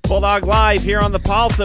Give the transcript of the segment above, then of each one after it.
Bulldog Live here on the Pulse at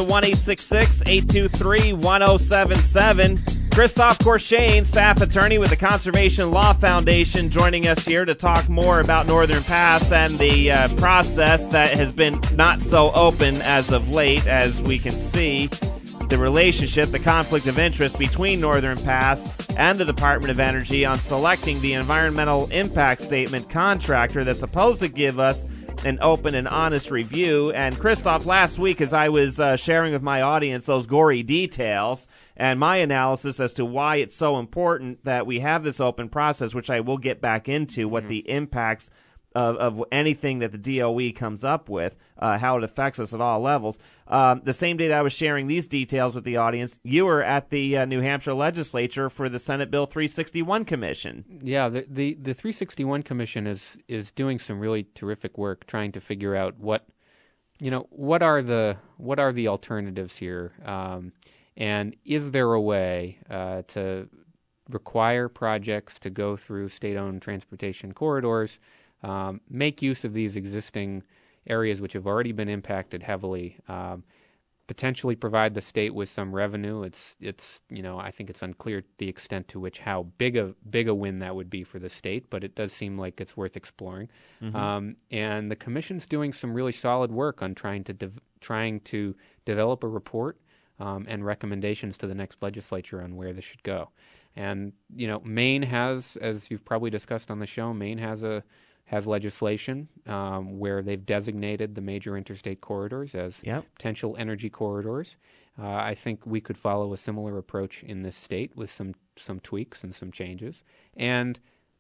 1-866-823-1077. Christophe Courchain, staff attorney with the Conservation Law Foundation, joining us here to talk more about Northern Pass and the process that has been not so open as of late, as we can see. The relationship, the conflict of interest between Northern Pass and the Department of Energy on selecting the environmental impact statement contractor that's supposed to give us an open and honest review. And Christophe, last week as I was sharing with my audience those gory details and my analysis as to why it's so important that we have this open process, which I will get back into, what the impacts of anything that the DOE comes up with, how it affects us at all levels. The same day that I was sharing these details with the audience, you were at the New Hampshire legislature for the Senate Bill 361 Commission. Yeah, the 361 Commission is doing some really terrific work trying to figure out what are the alternatives here, and is there a way to require projects to go through state-owned transportation corridors, make use of these existing areas which have already been impacted heavily, potentially provide the state with some revenue. It's I think it's unclear the extent to which how big a win that would be for the state, but it does seem like it's worth exploring. Mm-hmm. And the commission's doing some really solid work on trying to develop a report and recommendations to the next legislature on where this should go. And Maine has, as you've probably discussed on the show, Maine has legislation where they've designated the major interstate corridors as potential energy corridors. I think we could follow a similar approach in this state with some tweaks and some changes. And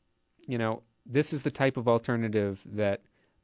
this is the type of alternative that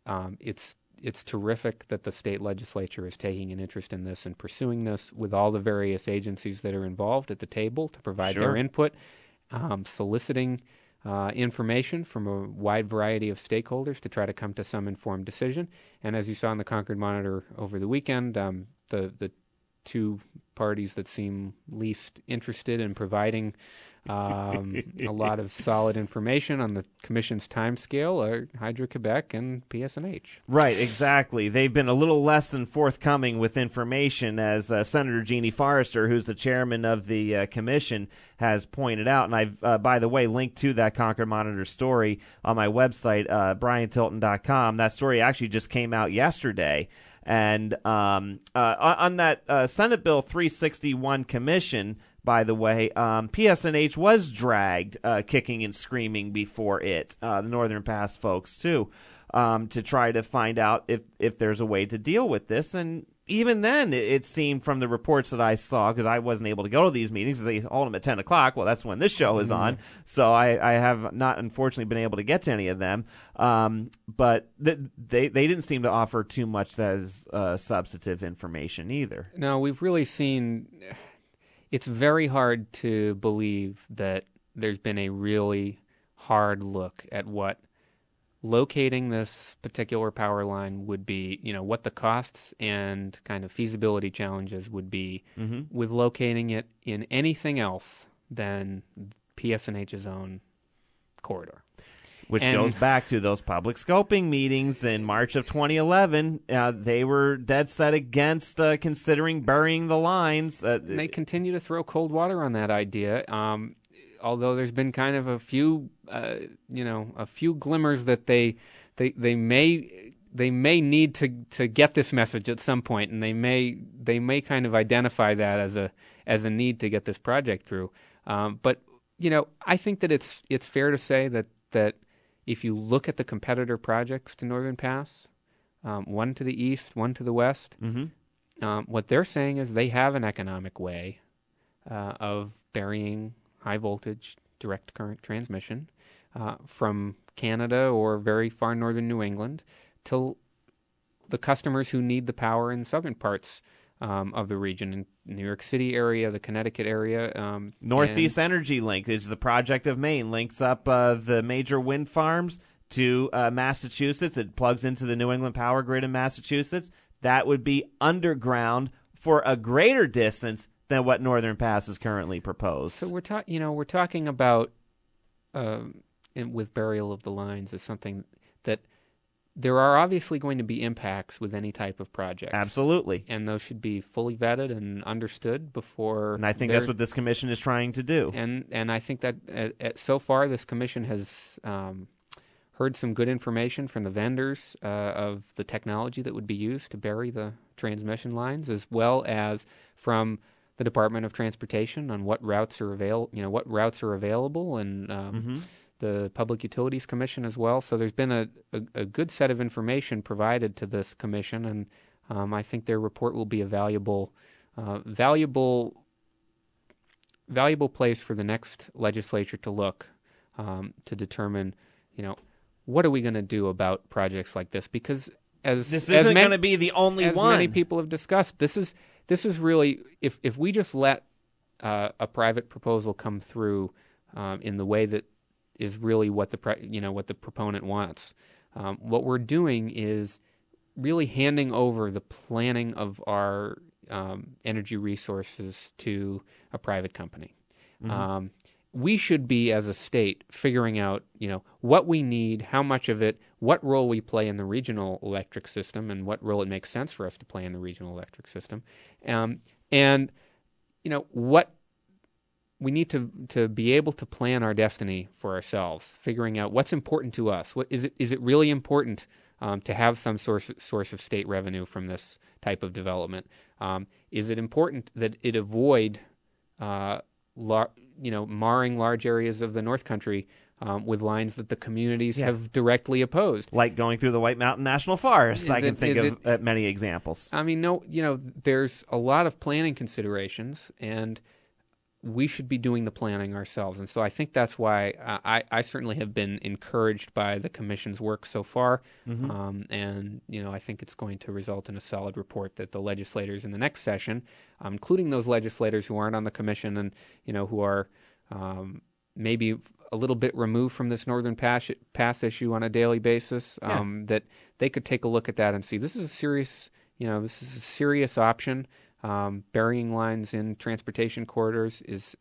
it's terrific that the state legislature is taking an interest in this and pursuing this with all the various agencies that are involved at the table to provide their input, soliciting information from a wide variety of stakeholders to try to come to some informed decision. And as you saw in the Concord Monitor over the weekend, the two parties that seem least interested in providing a lot of solid information on the Commission's timescale are Hydro-Quebec and PSNH. Right, exactly. They've been a little less than forthcoming with information, as Senator Jeannie Forrester, who's the chairman of the Commission, has pointed out. And I've, by the way, linked to that Concord Monitor story on my website, briantilton.com. That story actually just came out yesterday. And on that Senate Bill 361 Commission, by the way, PSNH was dragged kicking and screaming before it, the Northern Pass folks too, to try to find out if there's a way to deal with this. And even then, it seemed from the reports that I saw, because I wasn't able to go to these meetings, they hold them at 10 o'clock. Well, that's when this show is on. So I have not, unfortunately, been able to get to any of them. But they didn't seem to offer too much that is substantive information either. No, we've really seen... It's very hard to believe that there's been a really hard look at what locating this particular power line would be, what the costs and kind of feasibility challenges would be with locating it in anything else than PSNH's own corridor. Which goes back to those public scoping meetings in March of 2011. They were dead set against considering burying the lines. They continue to throw cold water on that idea, although there's been kind of a few glimmers that they may need to get this message at some point, and they may kind of identify that as a need to get this project through. But I think that it's fair to say that if you look at the competitor projects to Northern Pass, one to the east, one to the west, what they're saying is they have an economic way of burying high-voltage direct current transmission from Canada or very far northern New England to the customers who need the power in southern parts of the region, in New York City area, the Connecticut area. Northeast Energy Link is the project of Maine, links up the major wind farms to Massachusetts. It plugs into the New England power grid in Massachusetts. That would be underground for a greater distance than what Northern Pass is currently proposed. So we're talking about with burial of the lines is something that there are obviously going to be impacts with any type of project. Absolutely. And those should be fully vetted and understood before. And I think that's what this commission is trying to do. And I think that so far this commission has heard some good information from the vendors of the technology that would be used to bury the transmission lines, as well as from the Department of Transportation on what routes are available, and the Public Utilities Commission as well. So there's been a good set of information provided to this commission, and I think their report will be a valuable place for the next legislature to look to determine, what are we going to do about projects like this? Because this isn't going to be the only one. As many people have discussed, this is really, if we just let a private proposal come through in the way that is really what the proponent wants, what we're doing is really handing over the planning of our energy resources to a private company. We should be, as a state, figuring out, what we need, how much of it, what role we play in the regional electric system, and what role it makes sense for us to play in the regional electric system, and what we need to be able to plan our destiny for ourselves, figuring out what's important to us. What is it? Is it really important to have some source of state revenue from this type of development? Is it important that it avoid marring large areas of the North Country with lines that the communities have directly opposed? Like going through the White Mountain National Forest. I can think of many examples. I mean, there's a lot of planning considerations, and we should be doing the planning ourselves. And so I think that's why I certainly have been encouraged by the Commission's work so far. And, I think it's going to result in a solid report that the legislators in the next session, including those legislators who aren't on the Commission and, who are maybe a little bit removed from this Northern Pass issue on a daily basis, that they could take a look at that and see this is a serious option. Burying lines in transportation corridors is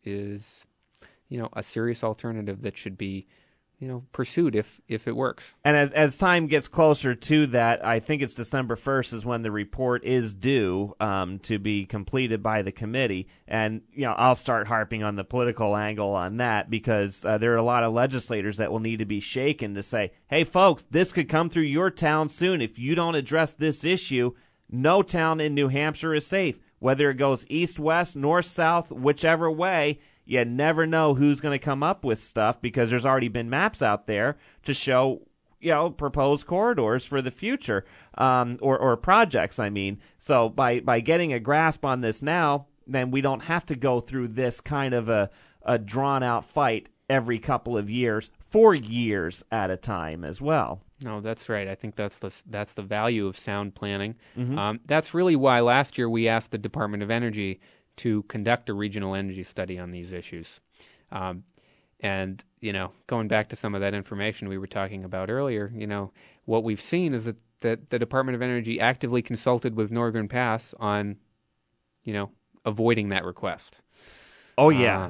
a serious alternative that should be pursued if it works. And as time gets closer to that, I think it's December 1st is when the report is due to be completed by the committee. And I'll start harping on the political angle on that, because there are a lot of legislators that will need to be shaken to say, hey folks, this could come through your town soon. If you don't address this issue, no town in New Hampshire is safe. Whether it goes east, west, north, south, whichever way, you never know who's going to come up with stuff, because there's already been maps out there to show, proposed corridors for the future, or projects, I mean. So by getting a grasp on this now, then we don't have to go through this kind of a drawn-out fight every couple of years, for years at a time as well. No, that's right. I think that's the value of sound planning. That's really why last year we asked the Department of Energy to conduct a regional energy study on these issues. And, going back to some of that information we were talking about earlier, what we've seen is that the Department of Energy actively consulted with Northern Pass on, avoiding that request. Oh, yeah.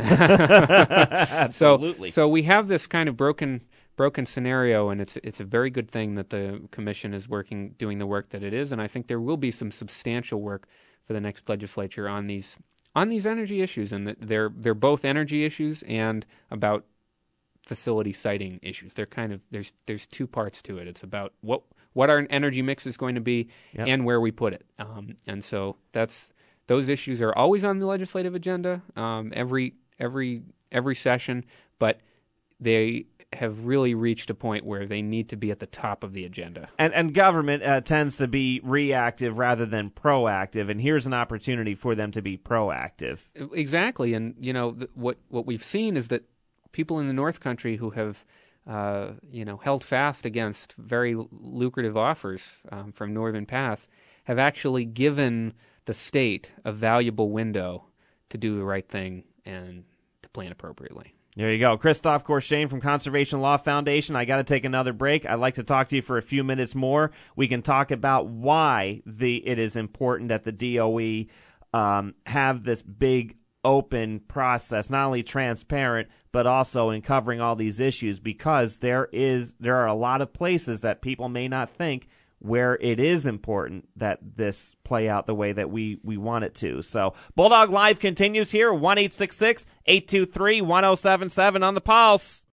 Absolutely. So we have this kind of broken scenario, and it's a very good thing that the commission is doing the work that it is, and I think there will be some substantial work for the next legislature on these energy issues, and they're both energy issues and about facility siting issues. They're kind of there's two parts to it. It's about what our energy mix is going to be and where we put it, and so those issues are always on the legislative agenda every session, but they have really reached a point where they need to be at the top of the agenda. And government tends to be reactive rather than proactive, and here's an opportunity for them to be proactive. Exactly, and what we've seen is that people in the North Country who have held fast against very lucrative offers from Northern Pass have actually given the state a valuable window to do the right thing and to plan appropriately. There you go. Christophe Courchain from Conservation Law Foundation. I got to take another break. I'd like to talk to you for a few minutes more. We can talk about why it is important that the DOE have this big open process, not only transparent, but also in covering all these issues, because there are a lot of places that people may not think where it is important that this play out the way that we want it to. So Bulldog Live continues here, 1-866-823-1077 on the Pulse.